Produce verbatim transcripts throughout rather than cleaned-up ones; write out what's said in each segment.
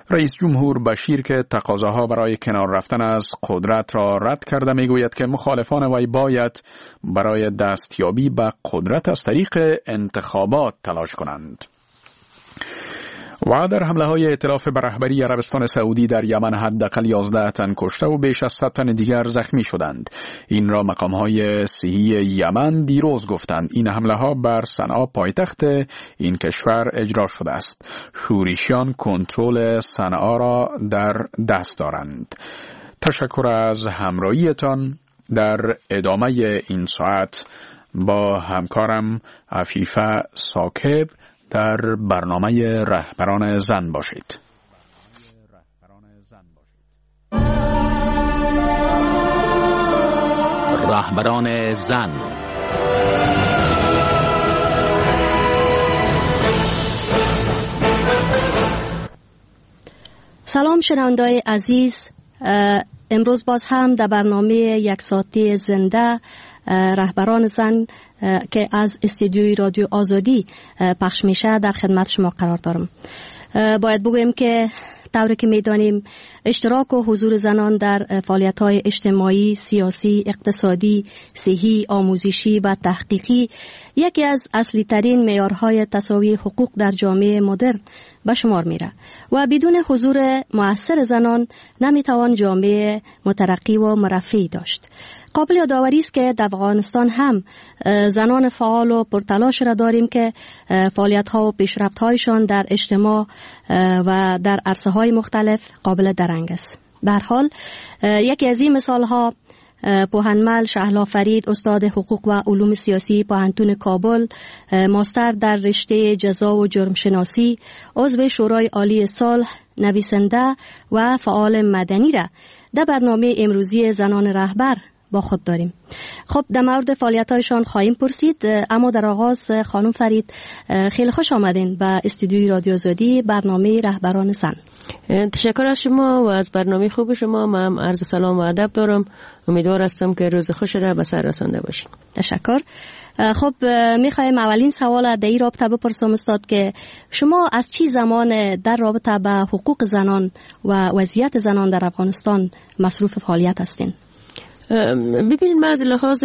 رئیس جمهور بشیر که تقاضاها برای کنار رفتن از قدرت را رد کرده میگوید که مخالفان وی باید برای دستیابی به قدرت از طریق انتخابات تلاش کنند. و در حمله های ائتلاف به رهبری عربستان سعودی در یمن حداقل یازده تن کشته و بیش از صد تن دیگر زخمی شدند. این را مقام های صحی یمن دیروز گفتند. این حمله ها بر صنعا پایتخت این کشور اجرا شده است. شورشیان کنترل صنعا را در دست دارند. تشکر از همراهیتان. در ادامه این ساعت با همکارم عفیفه ساکب در برنامه رهبران زن باشید. رهبران زن. سلام شنونده‌های عزیز، امروز باز هم در برنامه یک ساعتی زنده رهبران زن که از استودیوی رادیو آزادی پخش میشه در خدمت شما قرار دارم. باید بگویم که طوری که میدانیم اشتراک و حضور زنان در فعالیت‌های اجتماعی، سیاسی، اقتصادی، صحی، آموزشی و تحقیقی یکی از اصلی ترین معیارهای تساوی حقوق در جامعه مدرن به شمار میره و بدون حضور مؤثر زنان نمیتوان جامعه مترقی و مرفه داشت. قابل یادآوری است که در افغانستان هم زنان فعال و پرتلاش را داریم که فعالیت‌ها و پیشرفت‌هایشان در اجتماع و در عرصه‌های مختلف قابل درنگ است. به هر حال یکی از این مثال‌ها پوهنمل شهلا فرید، استاد حقوق و علوم سیاسی پوهنتون کابل، ماستر در رشته جزا و جرم شناسی، عضو شورای عالی صلح، نویسنده و فعال مدنی را در برنامه امروزی زنان رهبر با خود داریم. خب در مورد فعالیت‌هایشان خواهیم پرسید، اما در آغاز خانم فرید خیلی خوش آمدین به استودیوی رادیو آزادی برنامه رهبران زن. تشکر از شما و از برنامه خوب شما. من عرض سلام و ادب دارم. امیدوار هستم که روز خوش را به سر رسانده باشیم. تشکر. خب میخوایم اولین سوال در این رابطه بپرسم استاد که شما از چی زمان در رابطه به حقوق زنان و وضعیت زنان در افغانستان مصروف فعالیت هستین؟ ببینید، من از لحاظ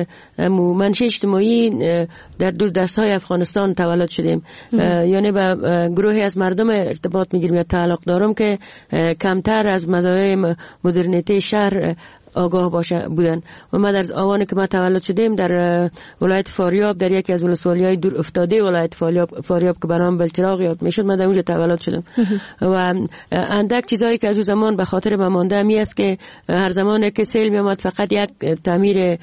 منشأ اجتماعی در دور دستهای افغانستان تولد شدیم، یعنی با گروهی از مردم ارتباط میگیریم یا تعلق دارم که کمتر از مزایای مدرنیته شهر آگاه باشه بودن و ما در آوانی که ما تولد شدیم در ولایت فاریاب، در یکی از ولسوالی‌های دور افتاده ولایت فاریاب فاریاب که به نام بلچراغ یاد میشد، ما در اونجا تولد شدم و اندک چیزایی که از اون زمان به خاطر ما مانده می است که هر زمانی که سیل می آمد فقط یک تعمیر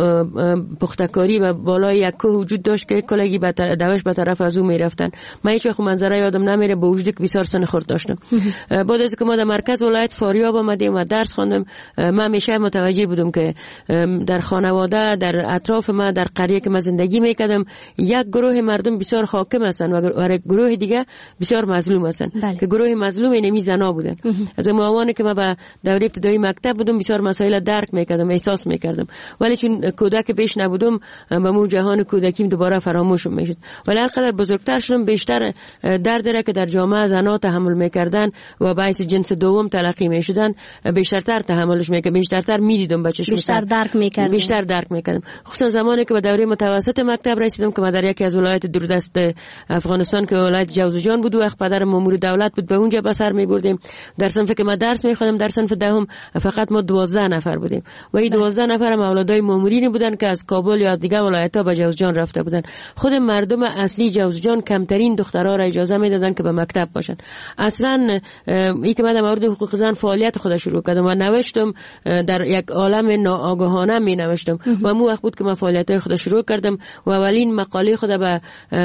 پختکاری و بالای یک کوه وجود داشت که کلگی به دوش به طرف از اون می رفتن. من هیچ وقت منظره یادم نمیره، با وجودی که بسیار سن خورد داشتم. بعد از که ما در مرکز ولایت فاریاب آمدیم و درس خواندم، من همیشه متوجه بودم که در خانواده، در اطراف ما، در قریه که من زندگی میکردم، یک گروه مردم بسیار حاکم هستن و گروه دیگه بسیار مظلوم هستن. بله. که گروه مظلوم اینمی زنا بودن. از موانی که من به دوره ابتدایی مکتب بودم بسیار مسائل درک میکردم، احساس میکردم، ولی چون کودک بیش نبودم به مو جهان کودکیم دوباره فراموش میشد. ولی هر قدر بزرگتر شدم بیشتر درد را که در جامعه زنا تحمل میکردن و باعث جنس دوم تلقی میشدن بیشترتر تحملش میکردم، بیشترتر میدیدم بچه‌ش، بیشتر درک میکردم بیشتر درک میکردم خصوصا زمانی که به دوره متوسط مکتب رسیدم که من در یکی از ولایت دوردست افغانستان که ولایت جوزجان بود، وقت پدرم مأمور دولت بود، به اونجا به سر میبردیم. در صنفی که ما درس میخوندم در صنف دهم فقط ما دوازده نفر بودیم و این دوازده نفر هم اولادای مأمورین بودن که از کابل یا از دیگه ولایت‌ها به جوزجان رفته بودن. خود مردم اصلی جوزجان کمترین دخترها را اجازه میدادن که به مکتب باشن. اصلا این که من در مورد حقوق زن فعالیت خود شروع کردم و نوشتم، در یک عالم ناآگاهانه می نوشتم و مو وقت بود که من فعالیت‌های خود شروع کردم و اولین مقاله خود به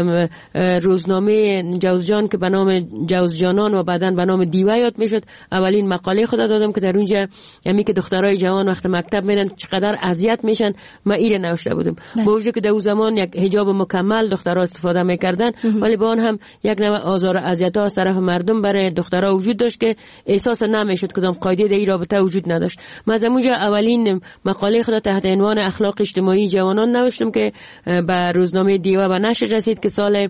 روزنامه جوزجان که به نام جوزجانان و بعداً به نام دیوه یاد میشد، اولین مقاله خود دادم که در اونجا یعنی که دخترای جوان وقت مکتب میرن چقدر اذیت میشن، ما ایره نوشته بودم. با وجودی که در اون زمان یک حجاب مکمل دخترها استفاده میکردن، ولی با آن هم یک نوع آزار و اذیت‌ها از طرف مردم برای دخترها وجود داشت که احساس نمیشد کدام قاعده در این رابطه وجود نداشت. ما از اونجا اولین مقاله خود تحت عنوان اخلاق اجتماعی جوانان نوشتم که به روزنامه دیوه و نشر رسید که سال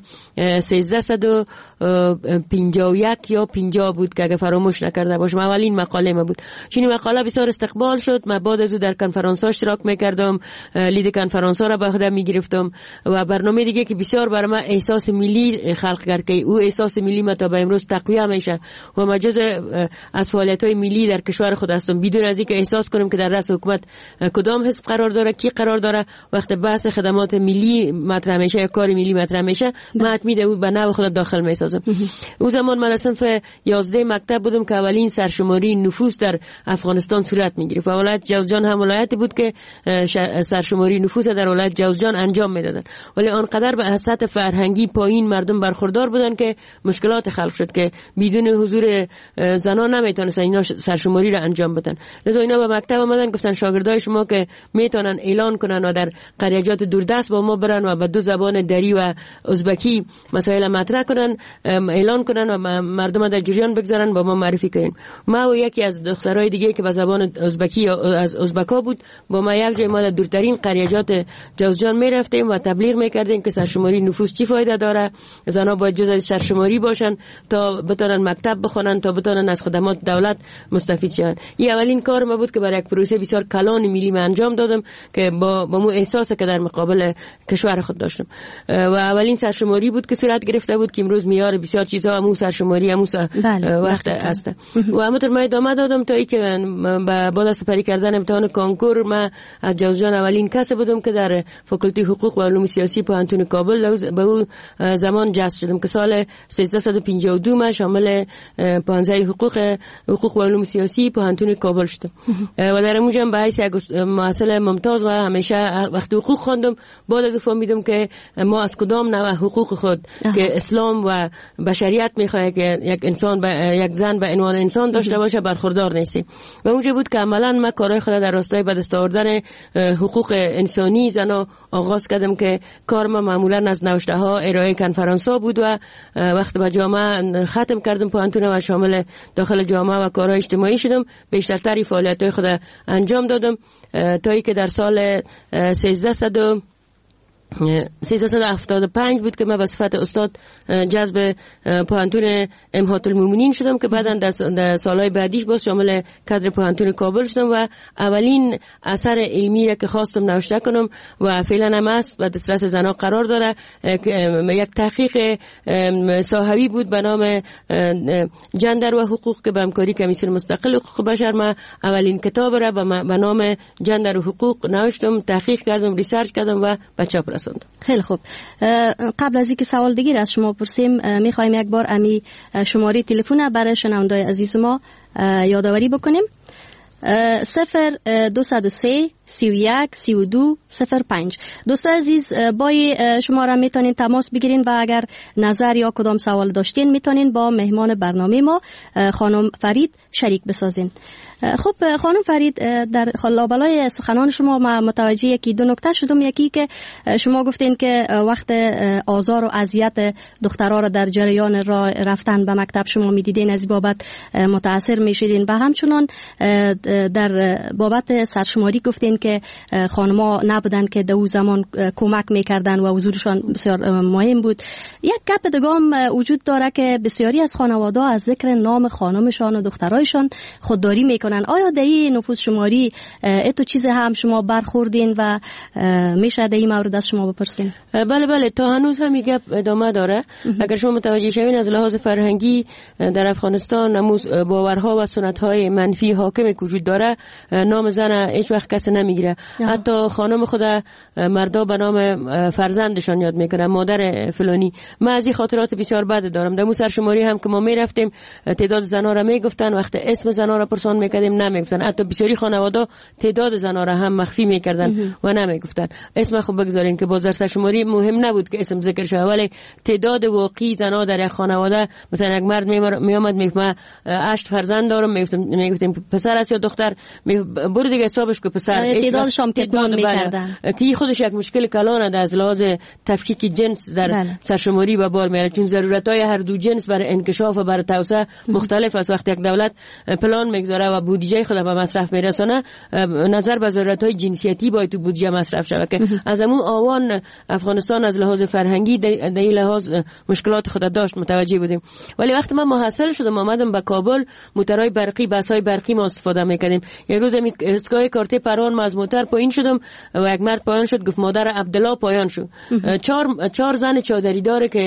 سیزده و پنجاه و یک یا پنجاه بود که اگه فراموش نکرده باشم، اولین مقاله ما بود. چنین مقاله بسیار استقبال شد. من بعد از او در کنفرانس ها اشتراک میکردم، لید کنفرانس ها را به خودم میگرفتم و برنامه دیگه که بسیار برای من احساس ملی خلق کرد که او احساس ملی ما تا به امروز تقویت میشه و ما جز از فعالیت های ملی در کشور خود هستم، بدون از اینکه احساس کنم که در رأس حکومت کدام حزب قرار داره، کی قرار داره. وقت بحث خدمات ملی مطرح میشه یا کار ملی مطرح میشه، من میده بود به نوع خود داخل میسازم. اون زمان من صنف یازده مکتب بودم که اولین سرشماری نفوس در افغانستان صورت میگرفت و ولایت جوزجان هم ولایتی بود که سرشماری نفوس در ولایت جوزجان انجام میدادن، ولی آنقدر به سطح فرهنگی پایین مردم برخوردار بودن که مشکلات خلق شد که بدون حضور زنان نمیتونستن اینا سرشماری را انجام بدن. لذا اینا به مکتب اومدن گفتن شاگردای شما که میتونن اعلان کنن و در قریجات دوردست با ما برن و به دو زبان دری و ازبکی مسائل مطرح کنن، اعلان کنن و مردم در جریان بگذارن، با ما معرفی کنن. ما و یکی از دخترای دیگه که به زبان ازبکی از ازبکا بود با ما یک جای ما در دورترین قریجات جوزجان میرفتیم و تبلیغ میکردیم که سرشماری نفوس چی فایده داره، زنا باید جزء سرشماری باشن تا بتونن مکتب بخونن، تا بتونن از خدمات دولت مستفید شن. این اولین کار ما بود که برای یک پروسه بسیار کلان ملی من انجام دادم که با با مو احساس که در مقابل کشور خود داشتم و اولین سرشماری بود که صورت گرفته بود که امروز میار بسیار چیزها همون سرشماری همون وقت است و همونطور من ادامه دادم تا اینکه بعد از سپری کردن امتحان کنکور من از جوزجان اولین کس بودم که در فاکولته حقوق و علوم سیاسی پوهنتون کابل به اون زمان جذب شدم که سال سیزده و پنجاه و دو من شامل پانزده حقوق حقوق و علوم سیاسی پوهنتون کابل شدم و در اونجا به حیث یک محصل ممتاز و همیشه وقتی حقوق خواندم بعد از فهمیدم که ما از کدام نوع حقوق خود اه. که اسلام و بشریت میخواد که یک انسان با یک زن به عنوان انسان داشته باشه برخوردار نیستیم و اونجا بود که عملا من کارهای خود در راستای به دست آوردن حقوق انسانی زنا آغاز کردم که کار ما معمولا از نوشته ها ارائه کنفرانس ها بود و وقتی با جامعه ختم کردم پوهنتون و شامل داخل جامعه و کارهای اجتماعی شدم، بیشتر فعالیت های خود انجام دادم تا اینکه در سال سیزده سیزده و هفتاد و پنج بود که من به صفت استاد جذب پوهنتون امهات المومنین شدم که بعدا در سالهای بعدیش باز شامل کادر پوهنتون کابل شدم و اولین اثر علمی را که خواستم نوشته کنم و فعلا هم است و دسترس زنها قرار داره یک تحقیق ساحوی بود به نام جندر و حقوق که به همکاری کمیسیون مستقل حقوق بشر ما اولین کتاب را به نام جندر و حقوق نوشتم، تحقیق کردم، ریسرچ کردم و به چاپ رساندم. خیلی خوب. قبل از اینکه سوال دیگر از شما پرسیم میخوایم یک بار امی شماره تلفن برای شنوندای عزیز ما یادآوری بکنیم. صفر دو صد و سه سی و یک سی و دو صفر پنج. دوستان عزیز با شماره میتونین تماس بگیرین و اگر نظر یا کدام سوال داشتین میتونین با مهمان برنامه ما خانم فرید شریک بسازین. خب خانم فرید، در لابلای سخنان شما ما متوجه یکی دو نکته شدم. یکی که شما گفتین که وقت آزار و اذیت دخترها را در جریان راه رفتن به مکتب شما میدیدین، از بابت متاثر میشیدین و همچنان در بابت سرشماری گفتین که خانم‌ها نبودن که در اون زمان کمک میکردن و حضورشان بسیار مهم بود. یک گپ دگام وجود داره که بسیاری از خانواده‌ها از ذکر نام خانمشان و دخترایشان خودداری میکنن. آیا در این نفوس شماری اتو چیز هم شما برخوردین و میشه در این مورد از شما بپرسین؟ بله بله، تا هنوز هم این گپ ادامه داره. اگر شما متوجه شوین از لحاظ فرهنگی در افغانستان نموز باورها و سنت‌های منفی حاکم وجود داره. نام زن هیچ وقت کسی نمیگیره، حتی خانم خود مردا به نام فرزندشان یاد میکنن، مادر فلانی. من از این خاطرات بسیار بد دارم. در مو سرشماری هم که ما میرفتیم تعداد زنا را میگفتن، وقت اسم زنا را پرسان میکردیم نمیگفتن. حتی بسیاری خانواده تعداد زنا را هم مخفی میکردن و نمیگفتن. اسم خوب بگذارین که باز در سرشماری مهم نبود که اسم ذکر شه، ولی تعداد واقعی زنا در یک خانواده، مثلا یک مرد میومد میگفت من هشت فرزند دارم، میگفتیم میگفتیم پسر است یا دختر برو دیگه حسابش که پسر اعتدالش هم تکمیل میکردن که خودش یک مشکل کلان از لحاظ تفکیک جنس در بله. سرشماری به بار میاره، چون ضرورت‌های هر دو جنس برای انکشاف و برای توسعه مختلف است. وقتی یک دولت پلان میگذاره و بودجه خود به مصرف میرسونه، نظر به ضرورت‌های جنسیتی باید تو بودجه مصرف شود که از همون آوان افغانستان از لحاظ فرهنگی در این لحاظ مشکلات خود داشت، متوجه بودیم. ولی وقتی من محصل شدم آمدم به کابل، موتورهای برقی، بس‌های برقی ما استفاده میکردیم. یک روز می اسکای کارت پروان ما از موتور پایین شدم و یک مرد پایان شد، گفت مادر عبدالله پایان شد. چهار چهار زن چادری داره که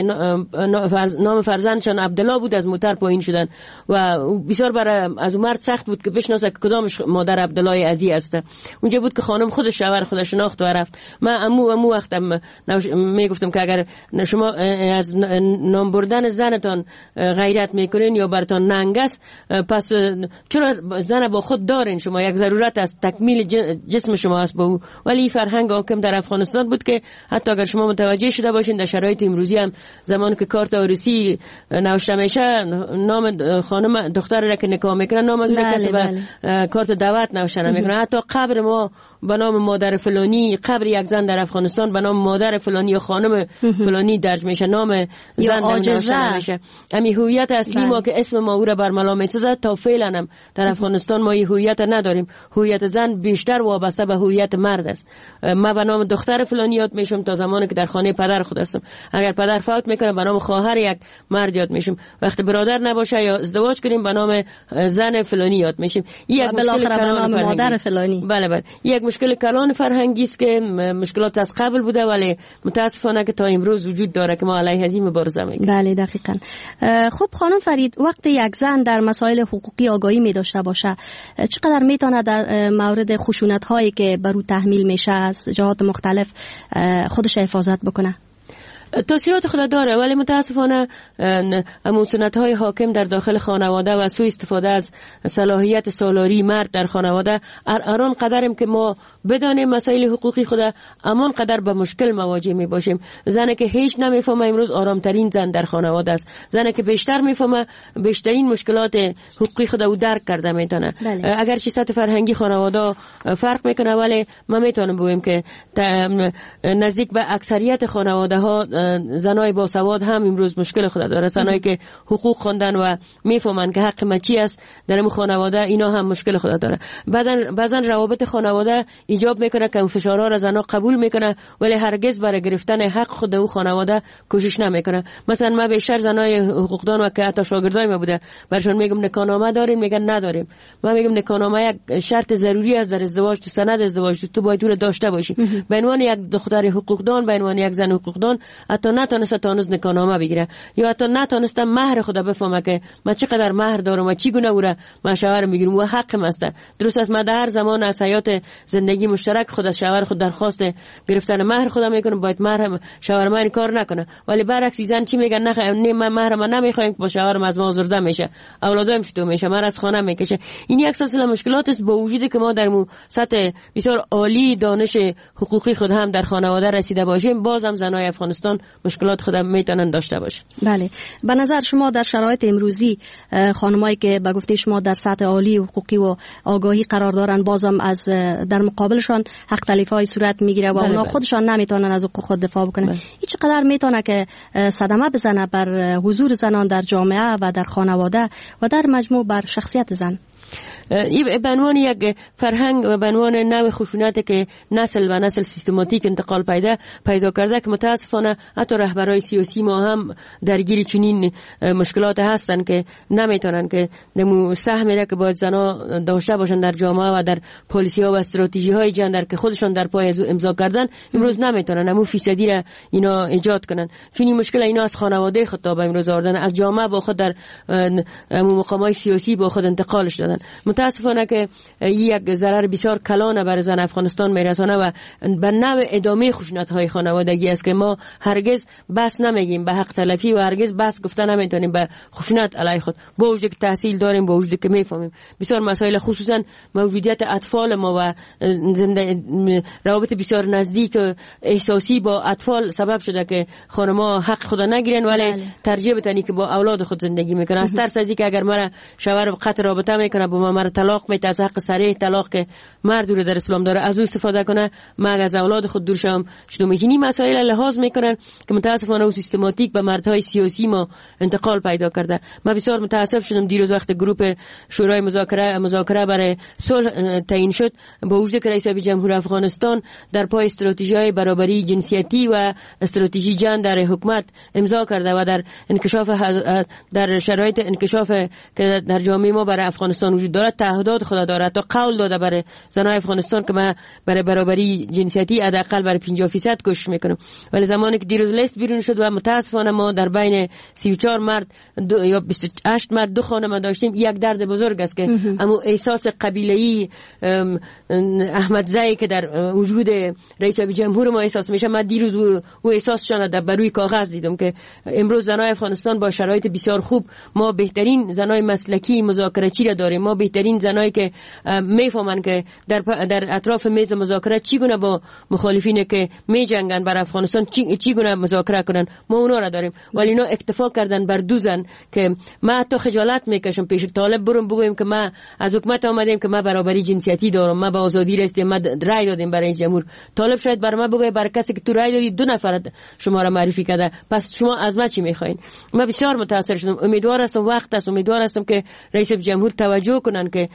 نام فرزندشان عبدالله بود از موتور پایین شدن و بسیار برای از مرد سخت بود که بشناسه که کدامش مادر عبدالله عزیز است. اونجا بود که خانم خودش شوهر خودش شناخت و رفت. من امو امو وقتم میگفتم که اگر شما از نام بردن زنتان غیرت میکنین یا براتون ننگ است، پس چرا زن با خود دارین؟ شما یک ضرورت است، تکمیل جسم شما است با او. ولی فرهنگ حاکم در افغانستان بود که حتی اگر شما متوجه شده باشین در شرایط امروزی هم زمان که کارت عروسی نوشته میشه، نام خانم دختر را که نکاح میکنه نام از اون کسی به کارت دعوت نوشته نمیکنه. حتی قبر ما به نام مادر فلانی، قبر یک زن در افغانستان به نام مادر فلانی یا خانم فلانی درج میشه، نام زن نوشته نمیشه. امی هویت اصلی ما که اسم ما او را برملا میسازه تا فعلا هم در افغانستان ما این هویت نداریم. هویت زن بیشتر وابسته به هویت مرد است. ما به نام دختر فلانی یاد میشم تا زمانی که در خانه پدر خود هستم. اگر پدر فوت میکنه به نام خواهر یک مرد یاد میشم. وقتی برادر نباشه یا ازدواج کنیم به نام زن فلانی یاد میشیم. یک مشکل به نام مادر فلانی. بله بله. یک مشکل کلان فرهنگی است که مشکلات از قبل بوده ولی متاسفانه که تا امروز وجود داره که ما علیه از این مبارزه میکنیم. بله دقیقاً. خب خانم فرید، وقتی یک زن در مسائل حقوقی آگاهی می داشته باشه، چقدر میتونه در مورد خشونت هایی که بر او تحمیل میشه از جهات مختلف خودش حفاظت بکنه؟ تاثیرات خود داره، ولی متاسفانه سنت های حاکم در داخل خانواده و سوء استفاده از صلاحیت سالاری مرد در خانواده اران قدریم که ما بدانیم مسائل حقوقی خود، امان قدر به مشکل مواجه می باشیم. زنی که هیچ نمیفهمه امروز آرامترین زن در خانواده است. زنی که بیشتر میفهمه بیشترین مشکلات حقوقی خود او درک کرده میتونه. اگر چه سطح فرهنگی خانواده فرق میکنه، ولی ما میتونیم بگوییم که نزدیک به اکثریت خانواده ها زنای با سواد هم امروز مشکل خود داره. زنایی که حقوق خوندن و میفهمن که حق ما چی است در این خانواده، اینا هم مشکل خود داره. بعضن بعضن روابط خانواده ایجاب میکنه که اون فشارها را زنا قبول میکنه ولی هرگز برای گرفتن حق خود او خانواده کوشش نمیکنه. مثلا ما بیشتر زنای حقوقدان و که حتی شاگردای ما بوده برشون میگم نکاحنامه داریم، میگن نداریم. ما میگم نکاحنامه یک شرط ضروری است در ازدواج، تو سند ازدواج تو باید اون داشته باشی. به عنوان یک دختر حقوقدان، به عنوان یک زن حقوقدان حتی نتونسته تانوز نکاحنامه بگیره یا حتی نتونسته مهر خود بفهمه که ما چقدر مهر دارم و چی گونه او را ما شوهر میگیرم و حقم است. درست است، ما در هر زمان از حیات زندگی مشترک خود از شوهر خود درخواست گرفتن مهر خود میکنم، باید مهر شوهر ما این کار نکنه. ولی برعکس زن چی میگن؟ نه نه من مهر ما نمیخوایم که با شوهرم از ما آزرده میشه، اولادم چطور میشه، من از خانه میکشه. این یک سلسله مشکلات است با وجودی که ما در مو سطح بسیار عالی دانش حقوقی خود هم در خانواده رسیده باشیم، بازم زنای افغانستان مشکلات خودم میتونن داشته باشه. بله، به نظر شما در شرایط امروزی خانمایی که به گفته شما در سطح عالی حقوقی و آگاهی قرار دارن، بازم از در مقابلشان حق تلفای صورت میگیره و اونا خودشان نمیتونن از حقوق خود دفاع بکنن. این چقدر میتونه که صدمه بزنه بر حضور زنان در جامعه و در خانواده و در مجموع بر شخصیت زن؟ این به عنوان یک فرهنگ و به عنوان نوع خشونت که نسل و نسل سیستماتیک انتقال پیدا پیدا کرده که متاسفانه حتی رهبرای سیاسی ما هم درگیر چنین مشکلات هستن که نمیتونن که دمو سهمی را که باید زنا داشته باشن در جامعه و در پالیسی ها و استراتژی های جندر که خودشان در پای امضا کردن امروز نمیتونن همون فیصدی را اینا ایجاد کنن. چون این مشکل اینا از خانواده خود تا به امروز آوردن، از جامعه با خود در مقامات سیاسی با خود انتقالش دادن. متاسفانه که یک ضرر بسیار کلان بر زن افغانستان میرسانه و به نوع ادامه خشونت‌های خانوادگی است که ما هرگز بس نمیگیم به حق تلفی و هرگز بس گفته نمیتونیم به خشونت علیه خود، با وجودی که تحصیل داریم، با وجودی که میفهمیم بسیار مسائل خصوصا موجودیت اطفال ما و زنده روابط بسیار نزدیک احساسی با اطفال سبب شده که خانم‌ها حق خود نگیرن ولی ترجیح بدن که با اولاد خود زندگی میکنن. از ترس از اینکه اگر مرا شوهر قطع رابطه میکنه با ما مرد طلاق میده، از حق صریح طلاق که مرد رو در اسلام داره از او استفاده کنه، ما از اولاد خود دور شم شدم. اینی مسائل لحاظ میکنن که متاسفانه او سیستماتیک به مردهای سیاسی ما انتقال پیدا کرده. ما بسیار متاسف شدم دیروز وقت گروه شورای مذاکره مذاکره برای صلح تعیین شد، با وجودی که رئیس جمهور افغانستان در پای استراتژی برابری جنسیتی و استراتژی جن در حکومت امضا کرده و در انکشاف در شرایط انکشاف که در جامعه ما برای افغانستان وجود دارد تعهدات خود دارد، تا قول داده برای زنای افغانستان که ما برای برابری جنسیتی حداقل برای پنجاه درصد کوشش میکنم. ولی زمانی که دیروز لیست بیرون شد و متاسفانه ما در بین سی و چهار مرد یا بیست و هشت مرد دو خانم داشتیم، یک درد بزرگ است که اما احساس قبیله‌ای احمد زایی که در وجود رئیس جمهور ما احساس میشه، ما دیروز او احساسشان در بروی کاغذ دیدم که امروز زنای افغانستان با شرایط بسیار خوب، ما بهترین زنای مسلکی مذاکره‌چی را داریم، ما بهترین زنایی که میفهمن که در در اطراف میز مذاکره چگونه با مخالفین که میجنگن بر افغانستان چی چگونه مذاکره کنن، ما اونا را داریم. ولی اینا اکتفا کردن بر دو زن که ما حتی خجالت میکشم پیش طالب برم بگویم که ما از حکومت آمدیم که ما برابری جنسیتی دارم، ما با آزادی رسیدیم، ما رای دادیم برای این جمهور. طالب شاید بر ما بگه بر کسی که تو رای دادی دو نفر شما را معرفی کرده، پس شما از ما چی میخواین؟ ما بسیار متاثر شدم. امیدوار هستم وقت است، امیدوار هستم که رئیس جمهور توجه کنن که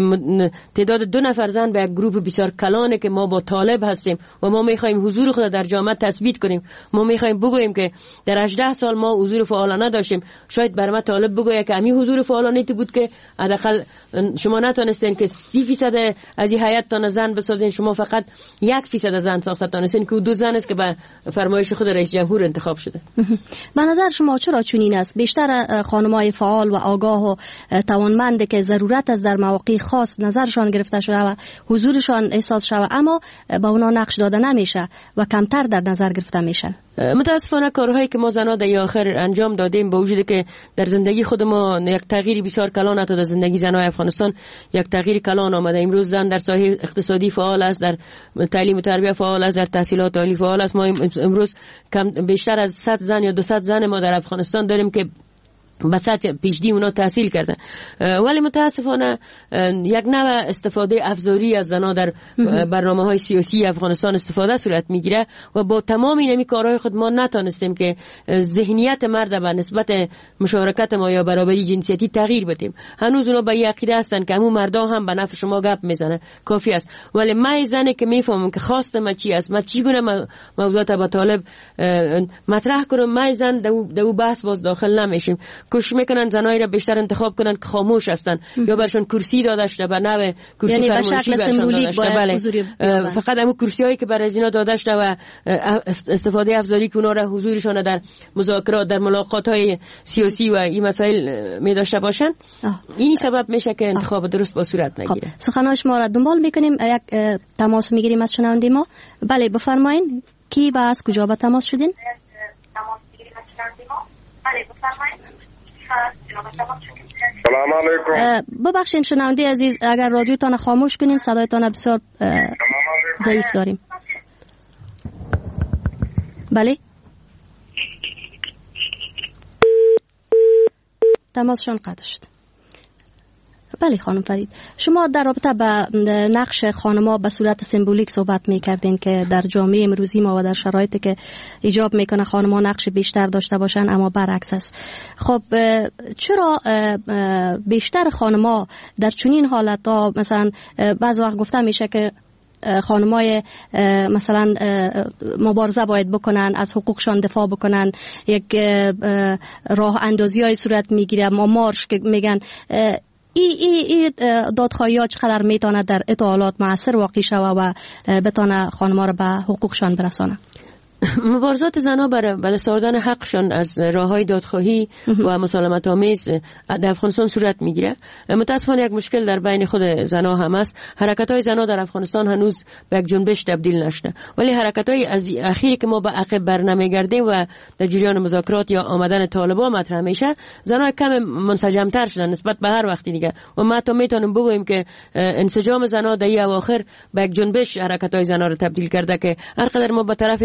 تعداد دو نفر زن به یک گروه بسیار کلانه که ما با طالب هستیم و ما میخوایم حضور خود در جامعه تثبیت کنیم. ما میخوایم بگوییم که در هجده سال ما حضور فعالانه داشتیم، شاید بر ما طالب بگوید که همین حضور فعالانه بود که حداقل شما نتونستین که سی درصد از این هیئت تان زن بسازین، شما فقط یک درصد زن ساخته تونستین که دو زن است که به فرمایش خود رئیس جمهور انتخاب شده. به نظر شما چرا چنین است؟ بیشتر خانم‌های فعال و آگاه و توانمند که ضرورت است در مواقع خاص نظرشان گرفته شده و حضورشان احساس شده، اما با اونا نقش داده نمیشه و کمتر در نظر گرفته میشن. متاسفانه کارهایی که ما زنان در آخر انجام دادیم با وجودی که در زندگی خود ما یک تغییری بسیار کلان اتاد، در زندگی زنان افغانستان یک تغییر کلان آمده. امروز زن در ساحه اقتصادی فعال است، در تعلیم و تربیت فعال است، در تحصیلات عالی فعال است. ما امروز کم بیشتر از صد زن یا دویست زن ما در افغانستان داریم که به سطح پیشدی اونا تحصیل کردن. ولی متاسفانه یک نوع استفاده افزاری از زنان در برنامه های سیاسی افغانستان استفاده صورت میگیره و با تمام این کارهای خود ما نتونستیم که ذهنیت مرد به نسبت مشارکت ما یا برابری جنسیتی تغییر بدیم. هنوز اونا به عقیده هستن که همون مردا هم به نفع شما گپ میزنه، کافی است. ولی من زنی که میفهمم که خواست ما چی است، ما چگونه موضوعات با طالب مطرح کنم، من زن در او بحث باز داخل نمیشیم. کوشش میکنن زنایی را بیشتر انتخاب کنن که خاموش هستن یا برشون کرسی داده شده به نوع کرسی یعنی فرمایشی برشون داده شده. بله. فقط همون کرسی هایی که برای اینا داده شده و استفاده افزاری که اونا را حضورشون در مذاکرات در ملاقات های سیاسی و این مسائل می داشته باشن، این سبب میشه که انتخاب درست با صورت نگیره. خب. سخنان شما را دنبال میکنیم، یک تماس میگیریم از شنونده ما. بله بفرمایید، کی و از کجا به تماس شدین؟ تماس میگیریم از شنونده ما. بله بفرمایید. سلام علیکم. ببخشید شنونده عزیز، اگر رادیوتان خاموش کنین صدایتان بسیار ضعیف داریم. بله تماسشان قطع شد. بله خانم فرید، شما در رابطه با نقش خانم‌ها به صورت سمبولیک صحبت می‌کردین که در جامعه امروزی ما و در شرایطی که ایجاب میکنه خانم‌ها نقش بیشتر داشته باشن، اما برعکس است. خب چرا بیشتر خانم‌ها در چنین حالت‌ها، مثلا بعض وقت گفته میشه که خانمای مثلا مبارزه باید بکنن، از حقوقشان دفاع بکنن، یک راه اندازی های صورت میگیره، ما مارش که میگن، ای ای ای دادخواهی ها چقدر میتونه در اطالات مؤثر واقع شوه و بتونه خانم‌ها را به حقوقشان برسانه؟ مبارزات زنها برای بلساردن حقشان از راههای دادخواهی و مسالمت آمیز در افغانستان صورت میگیره. متاسفانه یک مشکل در بین خود زنها هم است. حرکت‌های زنها در افغانستان هنوز به یک جنبش تبدیل نشده، ولی حرکت‌های از اخیری که ما به عقب برنمیگردیم و در جریان مذاکرات یا آمدن طالبان مطرح میشه، زنها کم منسجم‌تر شدن نسبت به هر وقتی دیگه و ما تا میتونیم بگوییم که انسجام زنها در اواخر به یک جنبش حرکت‌های زنها رو تبدیل کرده که هر قدر ما به طرف یک صدای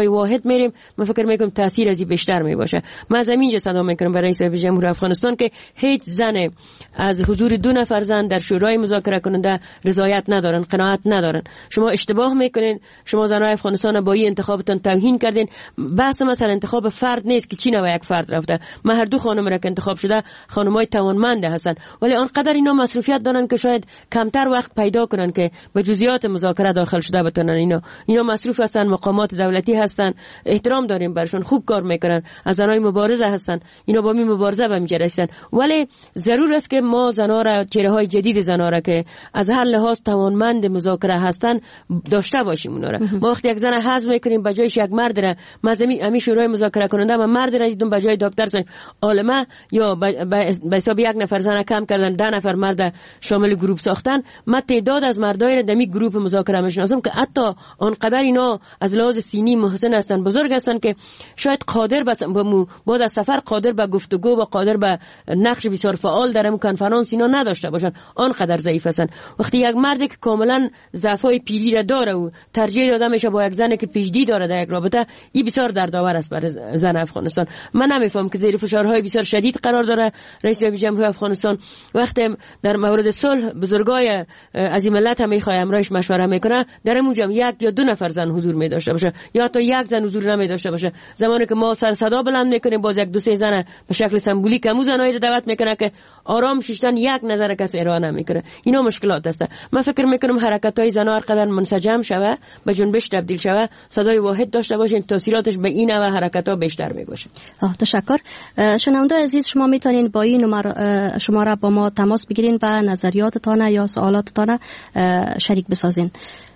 صدای واحد میریم، من فکر میکنم تاثیر ازی بیشتر می باشه. من از اینجا صدا میکنم برای رئیس جمهور افغانستان که هیچ زن از حضور دو نفر زن در شورای مذاکره کننده رضایت ندارن، قناعت ندارن. شما اشتباه میکنین، شما زنای افغانستان با این انتخابتون توهین کردین. بحث مثلا انتخاب فرد نیست که چی نوع یک فرد رفته. من هر دو خانم را که انتخاب شده خانمای توانمند هستن، ولی آنقدر اینا مسئولیت دارن که شاید کمتر وقت پیدا کنن که به جزئیات مذاکره داخل شده بتونن. اینا اینا مصروف هستن، مقامات دولتی هستن، احترام داریم برشون، خوب کار میکنن، از زنای مبارزه هستن، اینا با می مبارزه به میجه رسیدن. ولی ضرور است که ما زنا را، چهره های جدید زنا را که از هر لحاظ توانمند مذاکره هستن داشته باشیم. اونا را ما وقتی یک زن حذف میکنیم به جایش یک مرد را، مزمی امی شورای مذاکره کننده من مرد را دیدم به جای دکتر سن عالمه یا به حساب یک نفر زن کم کردن، ده نفر مرد شامل گروه ساختن. من تعداد از مردای را دمی گروه مذاکره میشناسم که حتی آنقدر اینا از لحاظ سینی محسن هستن، بزرگ هستن که شاید قادر بسن بعد از سفر قادر به گفتگو و قادر به نقش بسیار فعال در اون کنفرانس اینا نداشته باشن، آنقدر ضعیف هستن. وقتی یک مردی که کاملا ضعفای پیری را داره و ترجیح داده میشه با یک زنی که پیشدی داره در یک رابطه، این بسیار دردآور است برای زن افغانستان. من نمیفهم که زیر فشارهای بسیار شدید قرار داره رئیس جمهور افغانستان. وقتی در مورد صلح بزرگای از این ملت هم میخواد امرایش مشوره میکنه، در اونجا یک یا دو نفر زن حضور می داشته باشه یا تا یک زن حضور نمی داشته باشه. زمانی که ما سر صدا بلند میکنیم باز یک دو سه زن به شکل سمبولیک همو زنایی رو دعوت میکنه که آرام شیشتن یک نظر کسی ارائه نمیکنه. اینا مشکلات است. من فکر میکنم حرکت های زنا هر قدر منسجم شوه، به جنبش تبدیل شوه، صدای واحد داشته باشه، تاثیراتش به این نوع حرکت ها بیشتر می باشه. تشکر. شنونده عزیز، شما میتونین با این نمره شماره با ما تماس بگیرین و نظریاتتان یا سوالاتتان شریک بسازین.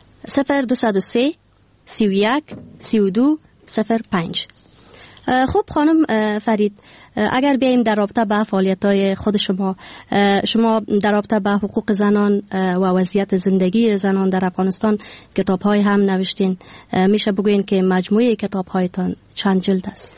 صفر دو صد و سه سی و یک سی و دو صفر پنج. خب خانم فرید، اگر بیایم در رابطه با فعالیت‌های خود شما، شما در رابطه با حقوق زنان و وضعیت زندگی زنان در افغانستان کتاب‌های هم نوشتین. میشه بگوین که مجموعه کتاب‌هایتان چند جلد است؟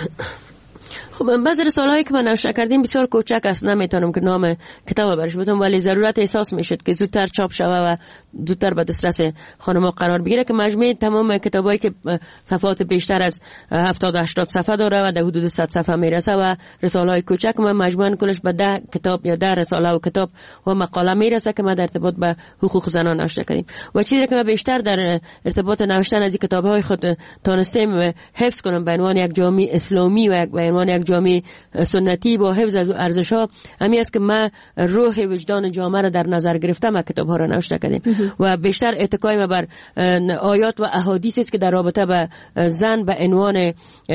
خب بعضی رساله‌هایی که من نوشته کردیم بسیار کوچک است، نمیتونم که نام کتاب برش بدم، ولی ضرورت احساس میشد که زودتر چاپ شوه و زودتر به دسترس خانم‌ها قرار بگیره که مجموعه تمام کتابایی که صفحات بیشتر از هفتاد هشتاد صفحه داره و در حدود صد صفحه میرسه و رساله‌های کوچک ما مجموعاً کلش به ده کتاب یا ده رساله و کتاب و مقاله میرسه که ما در ارتباط با حقوق زنان نوشته کردیم. و چیزی که ما بیشتر در ارتباط نوشتن از این کتاب‌های خود تونستیم حفظ کنم به عنوان یک جامعه اسلامی و به عنوان یک جامعه سنتی با حفظ از ارزش‌ها، همین است که ما روح وجدان جامعه را در نظر گرفته ما کتاب‌ها را نوشته کردیم و بیشتر اتکای ما بر آیات و احادیث است که در رابطه با زن به عنوان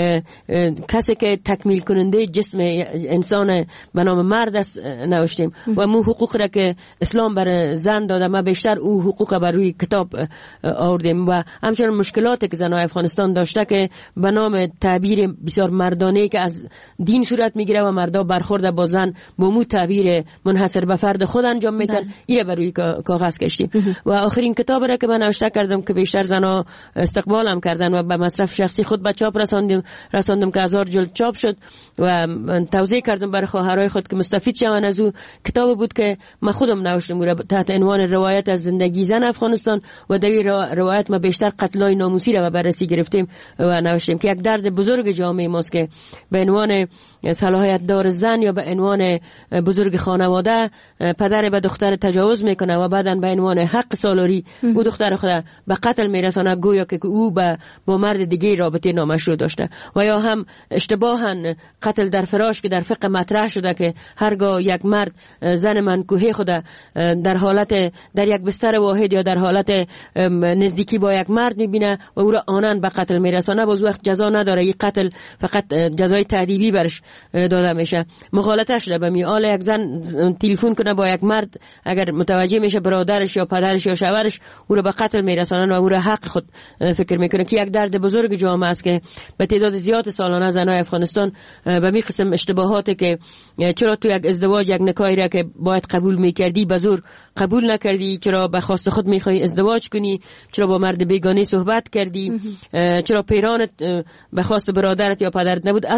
کسی که تکمیل کننده جسم انسان به نام مرد است نوشتیم و مو حقوق را که اسلام بر زن داده ما بیشتر او حقوق بر روی کتاب آوردیم و همچنین مشکلاتی که زنای افغانستان داشته که به نام تعبیر بسیار مردانه که از دین صورت میگیره و مردا برخورد با زن با مو تعبیر منحصر به فرد خود انجام میدن، این بر روی کاغذ کشتیم. و آخرین کتاب را که من نوشته کردم که بیشتر زنا استقبالم کردن و به مصرف شخصی خود به چاپ رساندم رساندم که هزار جلد چاپ شد و توضیح کردم برای خواهرای خود که مستفید شوند از او. کتاب بود که من خودم نوشتم تحت عنوان روایت از زندگی زن افغانستان و در روایت ما بیشتر قتلای ناموسی را بررسی گرفتیم و نوشتیم که یک درد بزرگ جامعه ماست که به عنوان صلاحیت دار زن یا به عنوان بزرگ خانواده پدر به دختر تجاوز میکنه و بعدن به عنوان حق سالاری او دختر خود به قتل میرسانه، گویا که او با با مرد دیگه رابطه نامشروع داشته. و یا هم اشتباها قتل در فراش که در فقه مطرح شده که هرگاه یک مرد زن منکوحه خود در حالت در یک بستر واحد یا در حالت نزدیکی با یک مرد میبینه و او را آنن به قتل میرسانه، باز وقت جزا نداره، این قتل فقط جزای تعذیبی برش داده میشه. مغالطه شده به میال یک زن تلفن کنه با یک مرد، اگر متوجه میشه برادرش یا پدرش یا شوهرش او را به قتل میرسانن و او را حق خود فکر میکنه که یک درد بزرگ جامعه است که به تعداد زیاد سالانه زنای افغانستان به می قسم اشتباهاتی که چرا تو یک ازدواج یک نکاحی را که باید قبول میکردی به زور قبول نکردی، چرا به خواست خود میخوای ازدواج کنی، چرا با مرد بیگانه صحبت کردی، چرا پیرانت به خواست برادرت یا پدرت نبود. حتی با این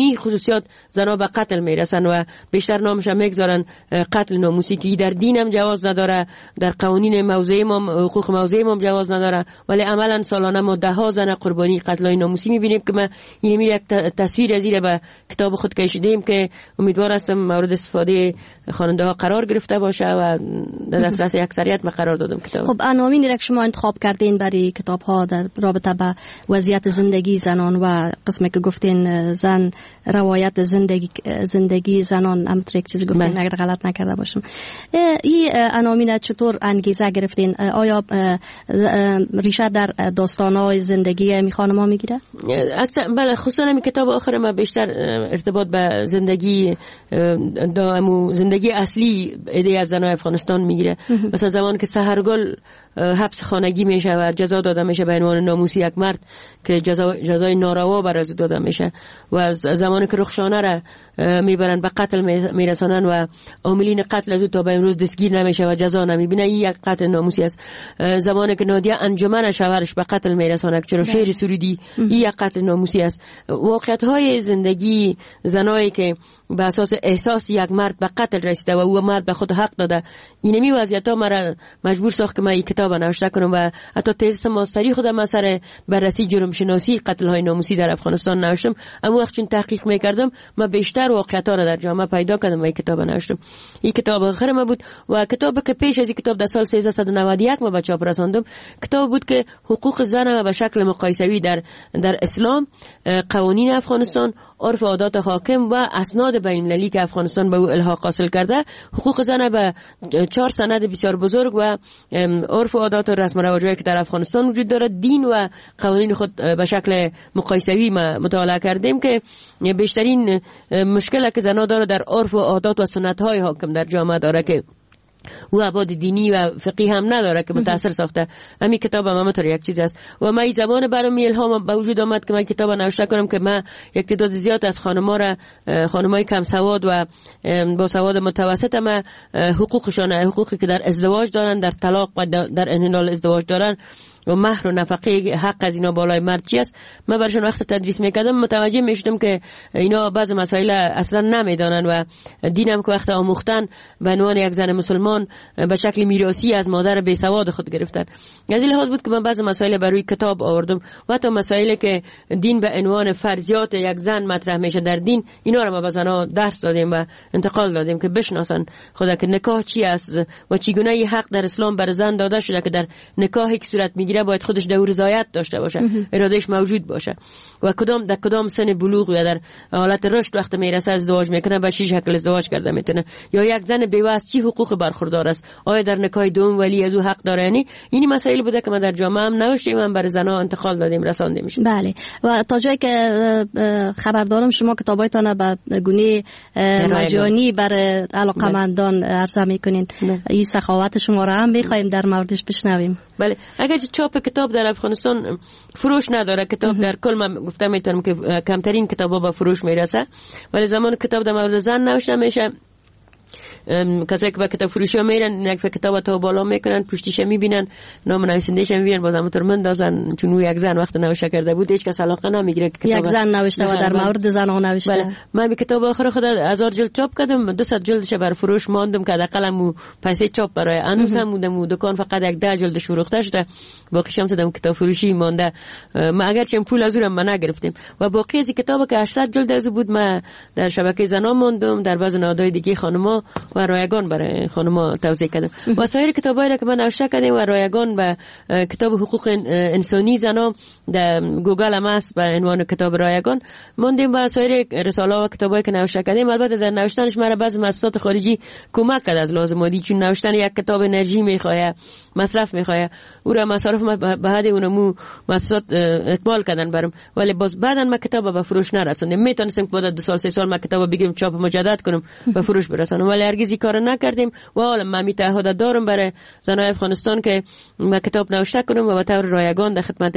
قانونی خصوصیات زنا به قتل میرسن و بیشتر نامش میگذارن قتل ناموسی که در دین هم جواز نداره، در قوانین موضعی ما حقوق موضعی ما جواز نداره، ولی عملا سالانه ما ده ها زن قربانی قتل های ناموسی میبینیم که ما این یک تصویر از این به کتاب خود کشیدیم که امیدوار هستم مورد استفاده خواننده ها قرار گرفته باشه و در دسترس اکثریت ما قرار دادم کتاب. خب عناوینی را که شما انتخاب کردین برای کتاب ها در رابطه با وضعیت زندگی زنان و قسمی که گفتین زن روایت زندگی زندگی زنان همونطور یک چیزی گفتین اگر غلط نکرده باشم، این عناوین چطور انگیزه گرفتین؟ آیا ریشه در داستان‌های زندگی می خانم‌ها میگیره؟ اکثر بله، خصوصا این کتاب آخر ما بیشتر ارتباط به زندگی دائم زندگی اصلی ایده از زنای افغانستان میگیره. مثلا زمان که سحرگل حبس خانگی میشه و جزا داده میشه به عنوان ناموسی یک مرد که جزا جزای ناروا برای داده میشه و از زمانی که رخشانه را میبرن به قتل میرسانن و عاملین قتل از او تا به امروز دستگیر نمیشه و جزا نمیبینه، این یک قتل ناموسی است. زمانی که نادیه انجمن شوهرش به قتل میرسانه چرا شعر سرودی، این یک قتل ناموسی است. واقعیت های زندگی زنایی که به اساس احساس یک مرد به قتل رسیده و او مرد به خود حق داده، اینمی وضعیت ها مرا مجبور ساخت که من این کتاب نوشته کنم و حتی تز ماستری خودم اثر بررسی جرم شناسی قتل های ناموسی در افغانستان نوشتم. اما وقتی چون تحقیق میکردم من بیشتر واقعیت ها را در جامعه پیدا کردم و این کتاب نوشتم. این کتاب آخر ما بود و کتابی که پیش از این کتاب در سال سیزده نود و یک ما به چاپ رساندم، کتاب بود که حقوق زن به شکل مقایسوی در در اسلام، قوانین افغانستان، عرف و عادات حاکم و اسناد بین المللی که افغانستان به او الحاق حاصل کرده. حقوق زن به چهار سند بسیار بزرگ و عرف و عادات و رسم و رواجی که در افغانستان وجود داره، دین و قوانین خود به شکل مقایسوی ما مطالعه کردیم که بیشترین مشکلی که زنها داره در عرف و عادات و سنت های حاکم در جامعه داره که و ابعاد دینی و فقهی هم نداره که متاثر ساخته. همین کتاب هم همونطور یک چیز است و من این زمان برام الهام به وجود آمد که من کتاب نوشته کنم که من یک تعداد زیاد از خانم‌ها را خانم‌های کم سواد و با سواد متوسط ما حقوقشان، حقوقی که در ازدواج دارن، در طلاق و در انحلال ازدواج دارن و مهر و نفقه حق از اینا بالای مرد چی است، من برشون وقت تدریس میکردم متوجه میشدم که اینا بعض مسائل اصلا نمیدانن و دینم که وقت آموختن به عنوان یک زن مسلمان به شکل میراثی از مادر بی سواد خود گرفتن. از این لحاظ بود که من بعض مسائل بر روی کتاب آوردم و حتی مسائلی که دین به عنوان فرضیات یک زن مطرح میشه در دین، اینا رو ما به زنها درس دادیم و انتقال دادیم که بشناسن خدا که نکاح چی است و چگونه ی حق در اسلام بر زن داده شده که در نکاحی که صورت میگیره باید خودش در رضایت داشته باشه، ارادهش موجود باشه و کدام در کدام سن بلوغ یا در حالت رشد وقت میرسه ازدواج میکنه به چه شکل ازدواج کرده میتونه، یا یک زن بیوه چی حقوق برخوردار است، آیا در نکاح دوم ولی از او حق داره. یعنی این مسائل بوده که ما در جامعه هم نوشتیم هم برای زنها انتقال دادیم، رساندیم. بله و تا جایی که خبر دارم شما کتابایتان به گونه مجانی برای علاقمندان عرضه میکنین. این سخاوت شما را هم میخوایم در موردش بشنویم. بله، اگر چاپ کتاب در افغانستان فروش نداره، کتاب در کل من گفتم میتونم که کمترین کتابا با فروش میرسه، ولی زمان کتاب در مورد زن نوشته میشه کسایی که به کتاب فروشی ها میرن یک کتاب تا بالا میکنن، پشتیش میبینن، نام نویسنده‌اش میبینن، باز همونطور مندازن چون او یک زن وقت نوشته کرده بود هیچ کس علاقه نمیگیره که یک زن نوشته و در مورد زن ها نوشته. بله. من به کتاب آخر خود هزار جلد چاپ کردم، دو صد جلدش بر فروش ماندم که حداقل پیسه چاپ برای انوس هم بودم، دکان فقط یک ده جلدش فروخته شده، باقیش هم دادم کتاب فروشی مانده. ما اگرچه پول از اونم ما نگرفتیم و باقی از کتابی که هشتصد جلد از بود ما در شبکه زنا ماندم، در بعض نهادهای دیگه خانم‌ها و رایگان برای خانم‌ها توزیع کردم و سایر کتابایی را که من نوشته کردم و رایگان به کتاب حقوق انسانی زنا در گوگل هم هست به عنوان کتاب رایگان ماندیم و سایر رساله و کتابایی که نوشته کردم. البته در نوشتنش مرا بعض مؤسسات خارجی کمک کرد از لازم مادی، چون نوشتن یک کتاب انرژی میخواد، مصرف میخواد، او را مصارف به حد اونمو مؤسسات اقبال کردن برام، ولی باز بعدن ما کتاب به فروش نرسوندم. میتونستم که بعد دو سال سه سال ما کتاب بگیرم چاپ مجدد کنم به فروش برسونم، ولی هرگز این کارو نکردیم و حالا من متعهد دارم برای زنای افغانستان که ما کتاب نوشته کنم و به طور رایگان در خدمت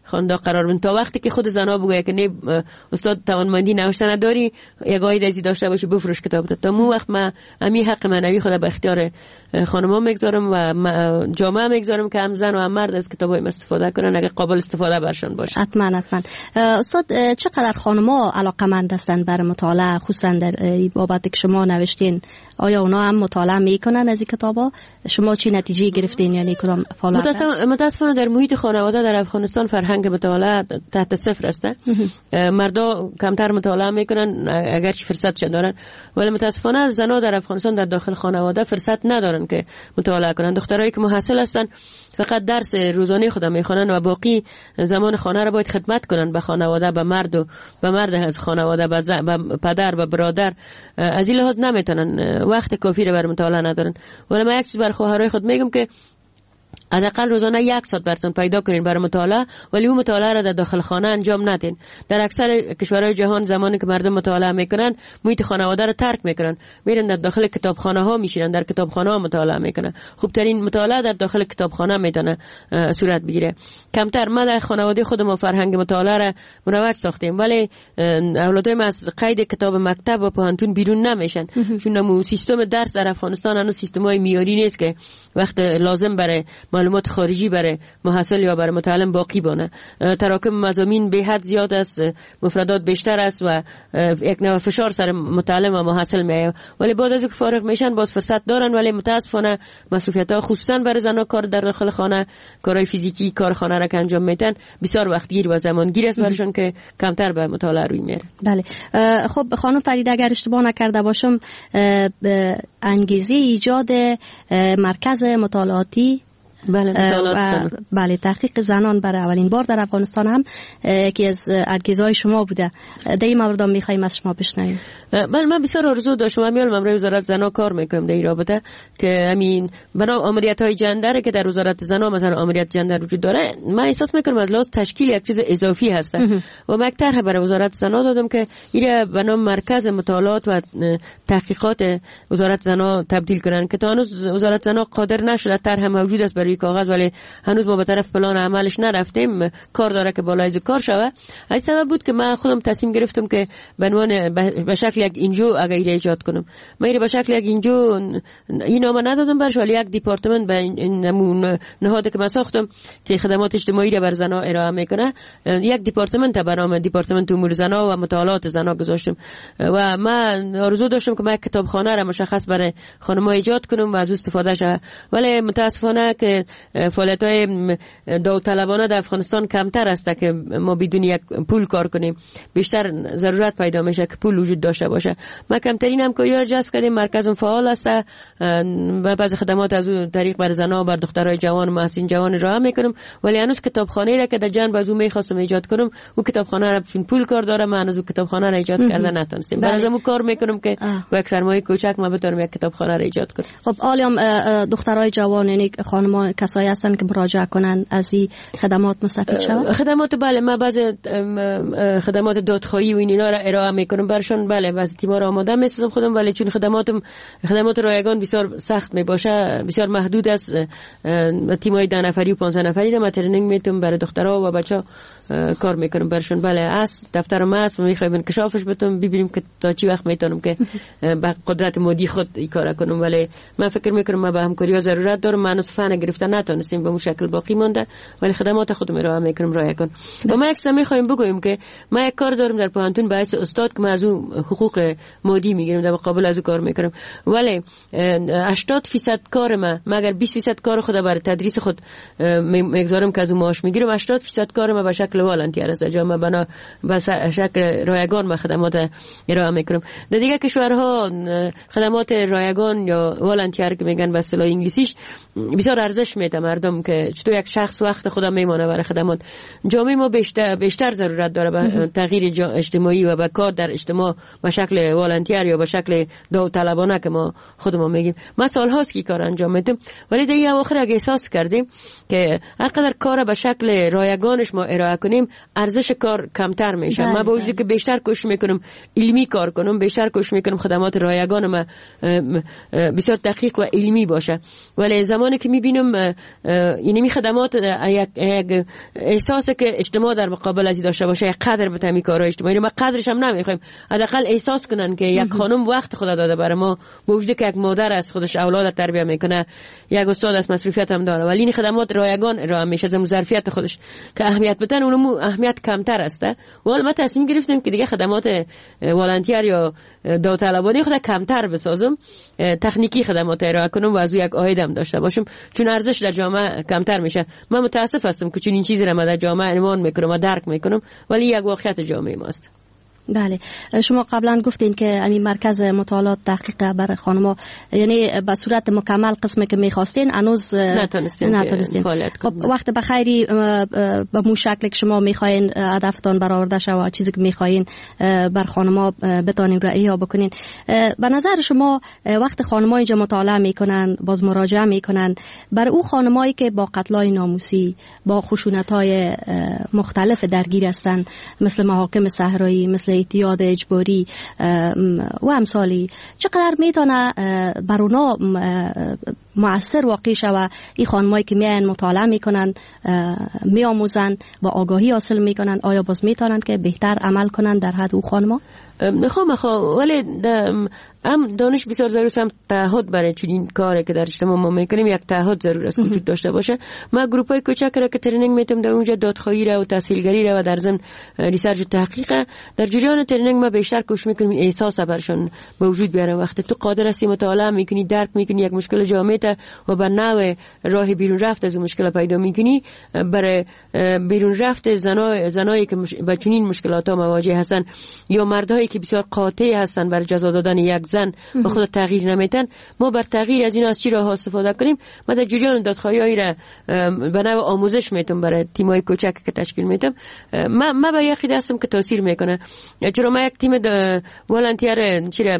خانواده قرار بدن. تا وقتی که خود زنا بگه که نه استاد توانمندی نوشتن نداری، یک عاید ازی داشته باشه بفروش کتاب. تا مو وقت ما امی حق معنوی خود به اختیار خانم‌ها میگذارم و جامعه میگذارم که هم زن و هم مرد از کتابای استفاده کنن اگه قابل استفاده برشان باشه. حتما حتما. استاد چقدر خانم‌ها علاقه‌مند هستند برای مطالعه، خصوصا در بابت که شما نوشتین؟ آیا اونا هم مطالعه میکنن از این کتابا؟ شما چی نتیجه گرفتین؟ یعنی کدام فعالیت؟ متاسفانه متاسفانه در محیط خانواده در افغانستان فرهنگ مطالعه تحت صفر است. مردا کمتر مطالعه میکنن اگرچه فرصت دارن، ولی متاسفانه زنها در افغانستان در داخل خانواده فرصت ندارن که مطالعه کنن. دخترایی که محصل هستن فقط درس روزانه خود میخوانن و باقی زمان خانه را باید خدمت کنن به خانواده، به مرد و به مرد از خانواده، به پدر و برادر. از این لحاظ نمیتونن، وقت کافی را برای مطالعه ندارن. ولی من یک چیز برای خواهرای خود میگم که حداقل روزانه یک ساعت براتون پیدا کنین برای مطالعه، ولی اون مطالعه را در داخل خانه انجام ندین. در اکثر کشورهای جهان زمانی که مردم مطالعه میکنن محیط خانواده را ترک میکنن، میرن در داخل کتابخانه ها میشینن، در کتابخانه ها مطالعه میکنن. خوبترین مطالعه در داخل کتابخانه میتونه صورت بگیره. کمتر ما در خانواده خودمون فرهنگ مطالعه را مروج ساختیم، ولی اولادای ما از قید کتاب مکتب و پوهنتون بیرون نمیشن، چون نمو سیستم درس در افغانستان هنوز سیستمای معیاری نیست که وقت لازم برای معلومات خارجی برای محصل یا برای متعلم باقی بانه. تراکم مضامین به حد زیاد است، مفردات بیشتر است و یک نوع فشار سر متعلم و محصل میاد. ولی بعد از اینکه فارغ میشن باز فرصت دارن، ولی متاسفانه مسئولیت‌ها خصوصا برای زنان کار در داخل خانه، کارهای فیزیکی، کار خانه را که انجام میدن بسیار وقتگیر و زمانگیر است براشون که کمتر به مطالعه روی میاره. بله. خب خانم فرید اگر اشتباه نکرده باشم انگیزه ایجاد مرکز مطالعاتی بله مطالعات بله تحقیق زنان برای اولین بار در افغانستان هم یکی از انگیزه‌های شما بوده. در این مورد می‌خوایم از شما بشنویم. من من بسیار آرزو داشتم، من میام برای وزارت زنان کار میکنم در این رابطه که همین بنا آمریت‌های جندر که در وزارت زنان مثلا آمریت جندر وجود داره، من احساس میکنم از لحاظ تشکیل یک چیز اضافی هست و من طرح برای وزارت زنان دادم که این بنا مرکز مطالعات و تحقیقات وزارت زنان تبدیل کنن که تا هنوز وزارت زنان قادر نشده. طرح موجود است برای کاغذ ولی هنوز ما به طرف پلان عملش نرفتیم، کار داره که بالای کار شوه. از سبب بود که من خودم تصمیم گرفتم که به عنوان به شکل یک اینجو اگه ایره ایجاد کنم. من ایره به شکل یک اینجو این نام ندادم برش، ولی یک دیپارتمنت به این نمون نهاد که من ساختم که خدمات اجتماعی را بر زنها ارائه میکنه، یک دیپارتمنت به نام دیپارتمنت امور زنها و مطالعات زنها گذاشتم و من آرزو داشتم که من کتابخانه را مشخص برای خانم‌ها ایجاد کنم و از استفاده شه. ولی متاسفانه که فعالیت‌های داوطلبانه در افغانستان کمتر است که ما بدون یک پول کار کنیم، بیشتر ضرورت پیدا میشه که پول وجود داشته باشه. ما کمترین همکاری را جذب کردیم، مرکزم فعال است و بعضی خدمات از اون طریق بر زنها و بر دخترای جوان و محسن جوان راه میکنم. ولی هنوز کتابخانه را که در جنب از اون میخواستم ایجاد کنم، اون کتابخانه را چون پول کار داره من هنوز اون کتابخانه را ایجاد کردن نتونستیم. برازمون کار میکنم که با یک سرمایه کوچک ما بتونم یک کتابخانه را ایجاد کنم. خب عالیام. دخترای جوان یعنی خانم‌ها کسایی هستن که مراجعه کنن از این خدمات مستفید شوند؟ خدمات بله، من بعضی خدمات دادخواهی و اینا را ارائه میکنم برشون. بله بعضی تیم‌ها را آماده میسازم خودم، ولی چون خدماتم خدمات رایگان بسیار سخت میباشه، بسیار محدود است، تیم‌های ده نفری و پانزده نفری را من ترینینگ میتونم برای دخترها و بچه‌ها کار میکنم برشون. بله اس دفترم است و میخوایم انکشافش بتونم ببینیم که تا چی وقت میتونم که با قدرت مادی خود این کارا کنم. ولی من فکر میکنم ما به همکاری ضرورت دارم. من از فن گرفتن نتونستیم به اون شکل باقی مونده، ولی خدمات خودم ارائه میکنم رایگان. و ما اکثر میخوایم بگویم که ما یک کار دارم در پوهنتون به حیث استاد که ما از اون حقوق مادی میگیریم، در مقابل از اون کار میکنم. ولی هشتاد درصد کار ما مگر بیست درصد کار خود برای تدریس خود میگذارم که از اون معاش میگیرم، هشتاد درصد کار ما به شکل والنتیر است. جامعه بنا به شکل رایگان ما خدمات ارائه میکنم. در دیگه کشورها خدمات رایگان یا والنتیر که میگن به اصطلاح انگلیسیش بسیار ارزش میده مردم که چطور یک شخص وقت خودم میمونه برای خدمات. جامعه ما بیشتر بیشتر ضرورت داره به تغییر اجتماعی و به کار در اجتماع و شکل والنتیر یا به شکل داوطلبانه که ما خودمون میگیم. ما سال هاست که کار انجام میدم، ولی دیگه اواخر اگه احساس کردیم که هر قدر کار به شکل رایگانش ما ارائه کنیم ارزش کار کمتر میشه. ما با وجودی که بیشتر کوشش میکنم علمی کار کنم، بیشتر کوشش میکنم خدمات رایگان ما بسیار دقیق و علمی باشه، ولی زمانی که میبینم اینمی خدمات یک احساس که اجتماع در مقابل از داشته باشه، یک قدر به تمی کارهای اجتماعی ما قدرش هم نمیخوایم، حداقل احساس کنن که یک خانم وقت خود داده برای ما، با وجودی که یک مادر از خودش اولاد تربیت میکنه، یک استاد از مسئولیت هم داره، ولی این خدمات رایگان ارائه میشه از ظرفیت خودش که اهمیت بدن اونم اهمیت کمتر است. ولی ما تصمیم گرفتیم که دیگه خدمات والنتیر یا داوطلبانه خود کمتر بسازم، تکنیکی خدمات ارائه کنم و از یک عاید هم داشته باشم، چون ارزش در جامعه کمتر میشه. من متاسف هستم که چون این چیزی را ما در جامعه عنوان میکنم و درک میکنم، ولی یک واقعیت جامعه ماست. بله، شما قبلا گفتین که همین مرکز مطالعات تحقیق برای خانم‌ها، یعنی به صورت مکمل قسمی که می‌خواستین هنوز نتونستین. وقت بخیری به مو شکلی که شما می‌خواین هدفتان برآورده شه و چیزی که می‌خواین بر خانم‌ها بتونین رأی‌ها بکنین. به نظر شما وقت خانم‌ها اینجا مطالعه می‌کنن، باز مراجعه می‌کنن، برای او خانمایی که با قتل‌های ناموسی، با خشونت‌های مختلف درگیر هستند، مثل محاکم صحرایی، مثل اعتیاد اجباری و امثالی، چقدر میتونه بر اونا مؤثر واقع شوه این خانمایی که میان مطالعه میکنن، میآموزن و آگاهی حاصل میکنن؟ آیا باز میتونن که بهتر عمل کنن در حد او خانما؟ نخوام خو ولی هم دانش بسیار ضروری است، هم تعهد برای چنین کاری که در اجتماع ما میکنیم یک تعهد ضرور است وجود داشته باشه. ما گروپای کوچک را که ترینینگ میتم در اونجا دادخواهی را و تحصیلگری را و در ضمن ریسرچ و تحقیق در جریان ترینینگ ما بیشتر کوشش میکنیم احساس برشون به وجود بیاریم. وقتی تو قادر هستی مطالعه میکنی، درک میکنی یک مشکل جامعه و به نوع راه بیرون رفت از مشکل پیدا میکنی، برای بیرون رفت زنای زنایی که با چنین مشکلات ها مواجه هستن یا مردایی که بسیار قاطع هستن برای جزا دادن یک زن و خود تغییر نمیدن، ما بر تغییر از این از چی راه استفاده کنیم. ما در جریان دادخواهی را به نوع آموزش میتونم برای تیمای کوچک که تشکیل میدم. ما ما به یقین هستم که تاثیر میکنه، چرا ما یک تیم والنتیر چیره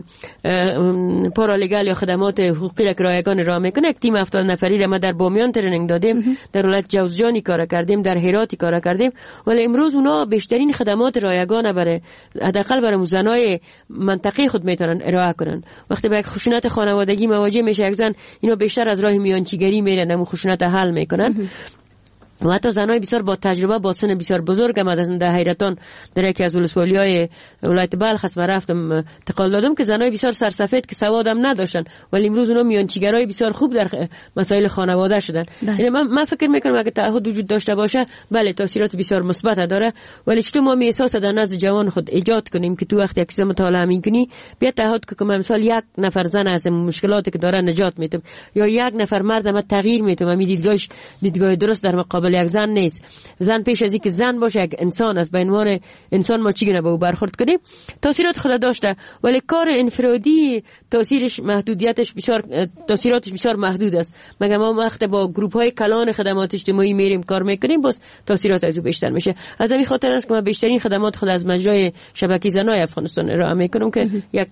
پارالیگال یا خدمات حقوقی رایگان را میکنه، یک تیم هفتاد نفری را ما در بامیان ترینینگ دادیم، در ولایت جوزجانی کار کردیم، در هراتی کار کردیم، ولی امروز اونا بیشترین خدمات رایگان برای حداقل برای زنای منطقه خود میتونن ارائه کنن. وقتی به یک خشونت خانوادگی مواجه میشه یک زن، اینو بیشتر از راه میانجیگری میرن، همون خشونت حل میکنن. و حتی زنای بسیار با تجربه با سن بسیار بزرگ هم از در حیرتان در یکی از ولسوالی‌های ولایت بلخ هست و رفتم تقال دادم که زنای بسیار سرسفید که سواد هم نداشتن، ولی امروز اونا میانچیگرای بسیار خوب در مسائل خانواده شدن. یعنی من, من فکر میکنم اگه تعهد وجود داشته باشه بله تاثیرات بسیار مثبت داره، ولی چطور ما می احساس در نزد جوان خود ایجاد کنیم که تو وقتی یک چیز مطالعه میکنی بیا تعهد که مثلا یک نفر زن از مشکلاتی که داره نجات میدم یا یک نفر مرد ما تغییر میدم، می دیدگاهش دیدگاه درست در مقابل یک زن نیست. زن پیش از اینکه زن باشه یک انسان است، به عنوان انسان ما چگونه با او برخورد کنیم. تاثیرات خود داشته، ولی کار انفرادی تاثیرش محدودیتش بسیار تاثیراتش بسیار محدود است. مگر ما وقت با گروپ های کلان خدمات اجتماعی میریم کار میکنیم باز تاثیرات از او بیشتر میشه. از همین خاطر است که ما بیشترین خدمات خود از مجرای شبکه زنای افغانستان ارائه میکنم که یک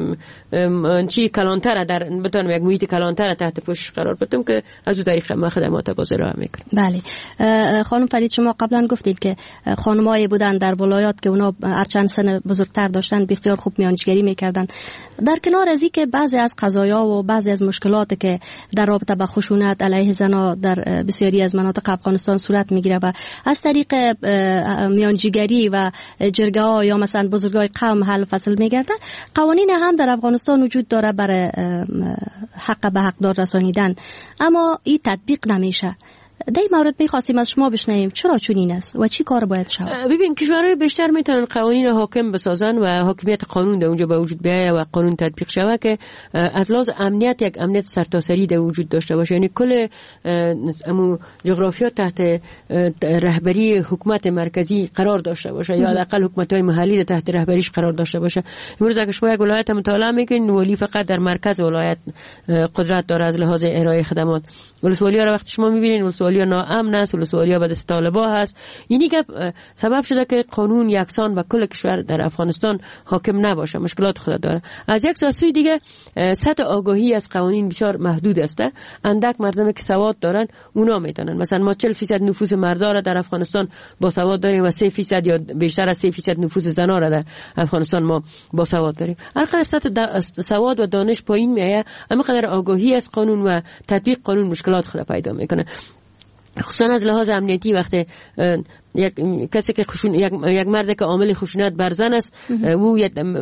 چی کلانتر در بتونم یک محیط کلانتر تحت پوشش قرار بدم که از اون طریق ما خدمات باز ارائه میکنم. بله خانم فرید، شما قبلا گفتید که خانمایی بودن در ولایات که اونا هرچند سن بزرگتر داشتن بسیار خوب میانجیگری میکردن. در کنار از این که بعضی از قضایا و بعضی از مشکلاتی که در رابطه با خشونت علیه زنها در بسیاری از مناطق افغانستان صورت میگیره و از طریق میانجیگری و جرگه ها یا مثلا بزرگای قوم حل فصل میگرده، قوانین هم در افغانستان وجود داره برای حق به حقدار رسانیدن، اما این تطبیق نمیشه. در این مورد می‌خواستیم از شما بشنویم چرا چنین است و چی کار باید شود؟ ببین کشورهای بیشتر میتونن قوانین حاکم بسازن و حاکمیت قانون در اونجا به وجود بیاید و قانون تطبیق شود که از لحاظ امنیت یک امنیت سرتاسری در وجود داشته باشه. یعنی کل امو جغرافیا تحت رهبری حکومت مرکزی قرار داشته باشه یا حداقل حکومت‌های محلی تحت رهبریش قرار داشته باشه. امروز اگه شما یک ولایت مطالعه میکنین، ولی فقط در مرکز ولایت قدرت داره از لحاظ ارائه خدمات. ولسوالی‌ها رو وقتی شما میبینین، ولسوالی ولسوالی ناامن است، ولسوالی به دست طالبا هست. اینی که سبب شده که قانون یکسان و کل کشور در افغانستان حاکم نباشه، مشکلات خود داره. از یک سوی دیگه سطح آگاهی از قوانین بسیار محدود است. اندک مردمی که سواد دارن اونا میتونن. مثلا ما چهل درصد نفوس مردا را در افغانستان با سواد داریم و سه درصد یا بیشتر از سه درصد نفوس زنا را در افغانستان ما با سواد داریم. هر قدر سطح سواد و دانش پایین میایه، اما قدر آگاهی از قانون و تطبیق قانون مشکلات خود پیدا میکنه. خصوصا از لحاظ امنیتی وقتی یک کسی که خشون یک, یک مرد که عامل خشونت بر زن است، او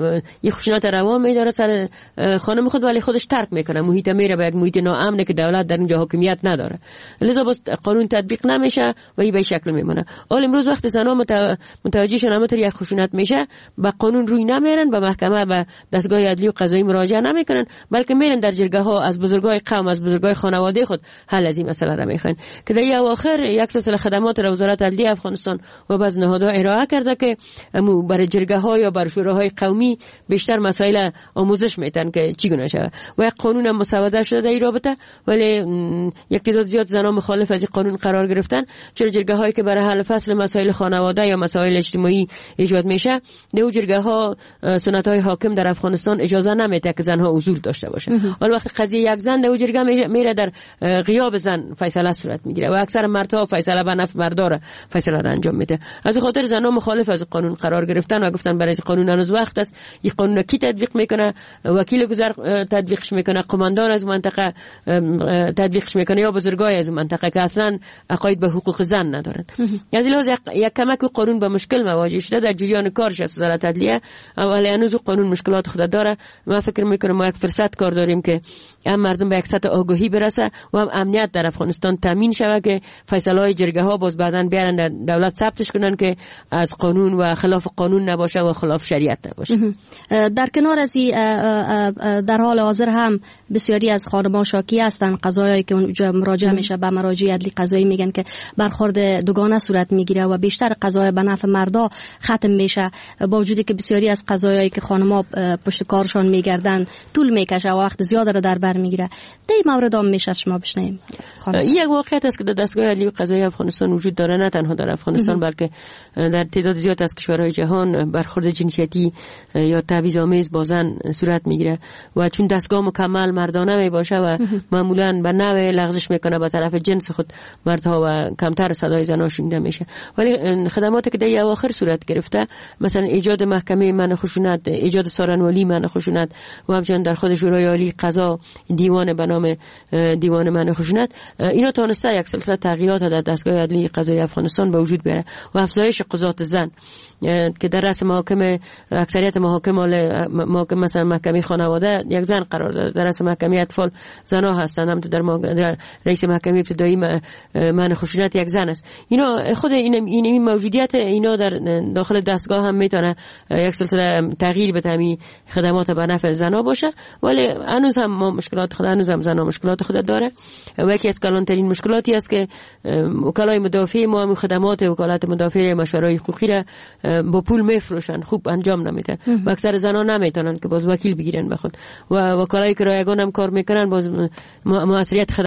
یک خشونت روا میداره سر خانم خود، ولی خودش ترک میکنه، محیط میره به یک محیط ناامنه که دولت در اونجا حاکمیت نداره، لذا باز قانون تطبیق نمیشه و این به شکل میمونه. حال امروز وقتی زنها متوجه شدن همونطور یک خشونت میشه، به قانون روی نمیرن، به محکمه و دستگاه عدلی و قضایی مراجعه نمیکنن، بلکه میرن در جرگه ها از بزرگای قوم، از بزرگای خانواده خود حل از این مسئله را میخوان. که در اواخر یک سلسله خدمات را وزارت عدلیه افغانستان و بعض نهادها ارائه کرده که برای جرگه ها یا برای شوراهای قومی بیشتر مسائل آموزش میتن که چگونه شود و یک قانون هم مسوده شده در این رابطه، ولی یک تعداد زیاد زنان مخالف از این قانون قرار گرفتن. چرا جرگه هایی که برای حل فصل مسائل خانواده یا مسائل اجتماعی ایجاد میشه، در اون جرگه ها سنت های حاکم در افغانستان اجازه نمیده که زنها حضور داشته باشه. ولی وقتی قضیه یک زن در اون جرگه میره، در غیاب زن فیصله صورت میگیره و اکثر مردها فیصله به نفع مردار فیصله را انجام میده. از خاطر زنها مخالف از قانون قرار گرفتن و گفتن برای قانون هنوز وقت است. این قانون کی تطبیق میکنه؟ وکیل گذر تطبیقش میکنه، قماندان از منطقه تطبیقش میکنه یا بزرگای از منطقه که اصلا عقاید به حقوق زن ندارن. از لحاظ یک کمک قانون به مشکل مواجه شده در جریان کارش از وزارت عدلیه، ولی هنوز قانون مشکلات خود داره. من فکر میکنم ما یک فرصت کار داریم که هم مردم به یک سطح آگاهی برسه و هم امنیت در افغانستان تامین شود که فیصله های جرگه ها باز بعداً بیارن در دولت ثبتش کنن که از قانون و خلاف قانون نباشه و خلاف شریعت نباشه. در کنار از در حال حاضر هم بسیاری از خانم‌ها شاکی هستن قضایایی که اونجا مراجعه میشه به مراجع عدلی قضایی، میگن که برخورد دوگانه صورت میگیره و بیشتر قضایا به نفع مردا ختم میشه، با وجودی که بسیاری از قضایایی که خانم‌ها پشت کارشان میگردن طول میکشه و وقت زیاد را در بر میگیره. در این مورد هم میشه شما بشنویم. این یک واقعیت است که در دستگاه عدلی و قضایی افغانستان وجود داره، نه تنها در افغانستان بلکه در تعداد زیاد از کشورهای جهان برخورد جنسیتی یا تبعیض‌آمیز با زن صورت میگیره و چون دستگاه مکمل مردانه می باشه و معمولا به نوع لغزش میکنه به طرف جنس خود مردها و کمتر صدای زنها شنیده میشه. ولی خدماتی که در اواخر صورت گرفته، مثلا ایجاد محکمه منع خشونت، ایجاد سارنوالی منع خشونت و همچنین در خود شورای عالی قضا دیوان به نام دیوان منع خشونت، اینا تونسته یک سلسله تغییرات در دستگاه عدلی قضایی افغانستان به وجود بیاره و افزایش قضات زن که در رأس محاکم اکثریت محاکم محاکم مثلا محکمه خانواده یک زن قرار داره، در رأس محکمه اطفال زنها هستند، هم در, در رئیس محکمه ابتدایی منع خشونت یک زن است. اینا خود این این موجودیت اینا در داخل دستگاه هم میتونه یک سلسله تغییر به تمی خدمات به نفع زنها باشه، ولی هنوز هم ما مشکلات خود هنوز هم زنها مشکلات خود داره و یکی از کلانترین مشکلاتی است که وکلای مدافع ما هم خدمات وکالت مدافع مشورای حقوقی را با پول میفروشن، خوب انجام نمیده و اکثر زنها نمیتونن که باز وکیل بگیرن بخود و وکلایی که رایگان هم کار میکنن باز موثریت